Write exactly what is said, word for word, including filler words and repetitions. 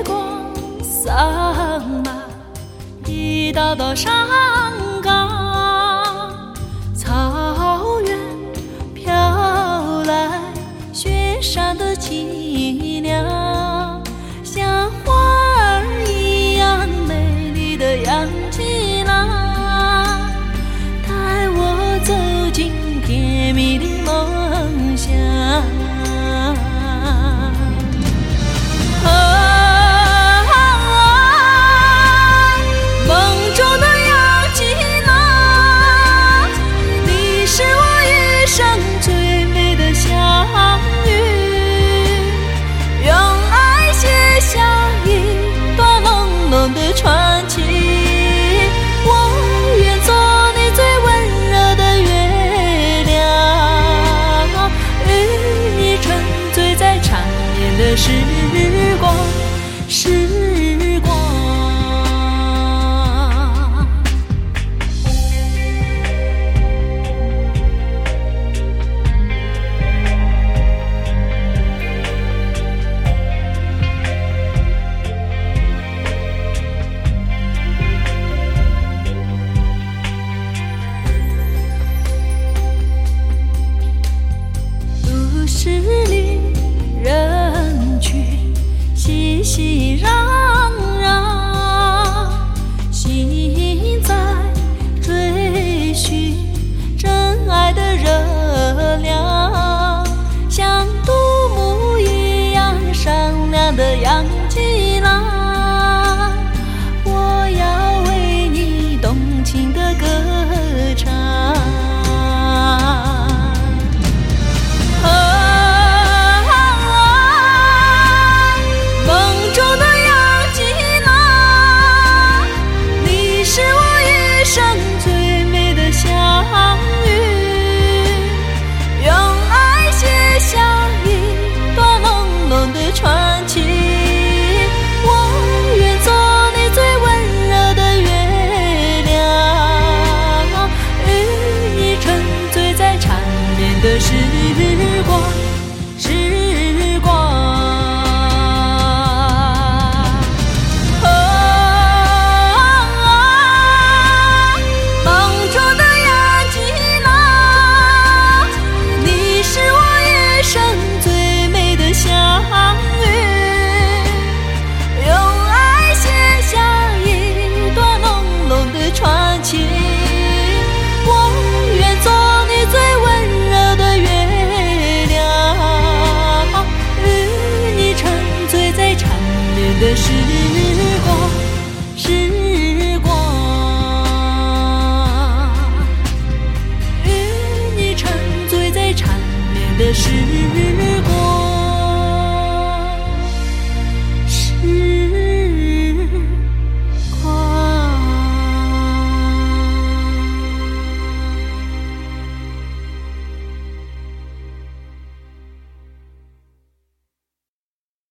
光洒满一道道山岗，草原飘来雪山的凄凉，像花儿一样美丽的洋基郎，带我走进甜蜜的梦乡。传奇，我愿做你最温热的月亮，与你沉醉在缠绵的时光，时光。市里人群熙熙攘攘，心在追寻真爱的热量，像杜牧一样善良的洋基郎，我要为你动情的歌唱。传奇，我愿做你最温热的月亮，与你沉醉在缠绵的时光，时光。哦，梦中的洋基郎，你是我余生最美的相传奇，我愿做你最温热的月亮，与你沉醉在缠绵的时光，时光，与你沉醉在缠绵的时光。